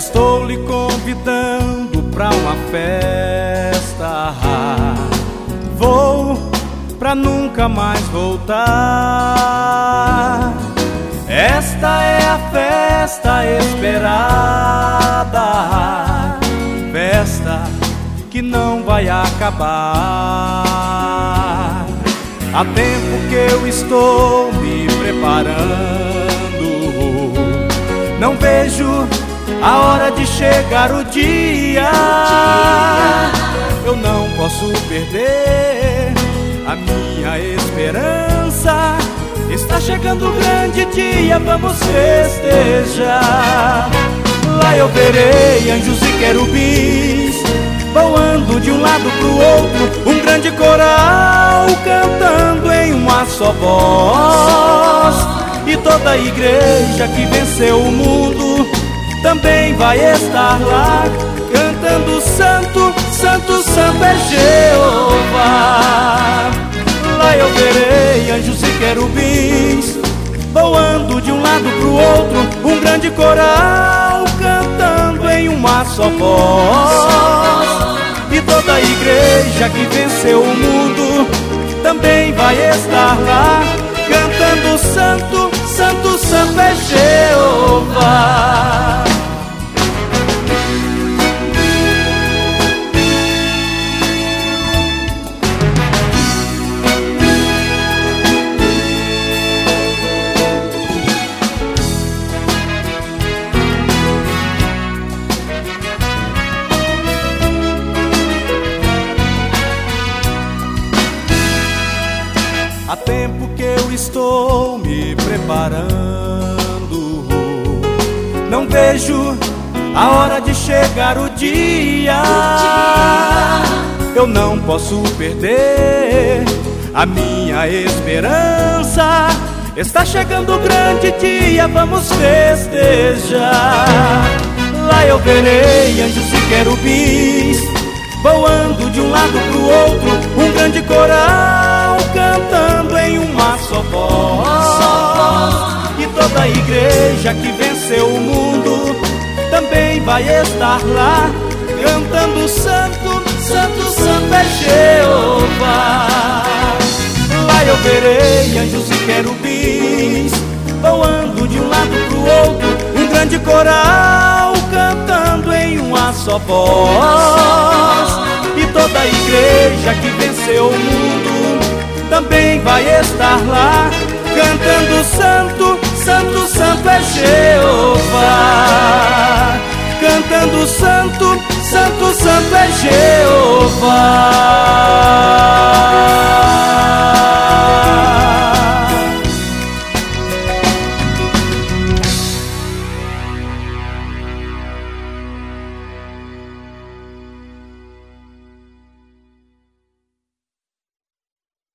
Estou lhe convidando pra uma festa. Vou pra nunca mais voltar. Esta é a festa esperada, festa que não vai acabar. Há tempo que eu estou me preparando, não vejo a hora de chegar o dia. Eu não posso perder a minha esperança. Está chegando o grande dia, vamos festejar. Lá eu verei anjos e querubins voando de um lado pro outro, um grande coral cantando em uma só voz. E toda a igreja que venceu o mundo também vai estar lá, cantando santo, santo, santo é Jeová. Lá eu verei anjos e querubins voando de um lado pro outro, um grande coral cantando em uma só voz. E toda a igreja que venceu o mundo também vai estar lá, cantando santo, santo, santo é Jeová. Há tempo que eu estou me preparando, não vejo a hora de chegar o dia. Eu não posso perder a minha esperança. Está chegando o grande dia, vamos festejar. Lá eu verei anjos e querubins voando de um lado pro outro, um grande coral cantando em uma só voz. E toda a igreja que venceu o mundo também vai estar lá, cantando santo, santo, santo é Jeová. Lá eu verei anjos e querubins voando de um lado pro outro, um grande coral cantando em uma só voz. E toda a igreja que venceu o mundo também vai estar lá, cantando santo, santo, santo é Jeová. Cantando santo, santo, santo é Jeová.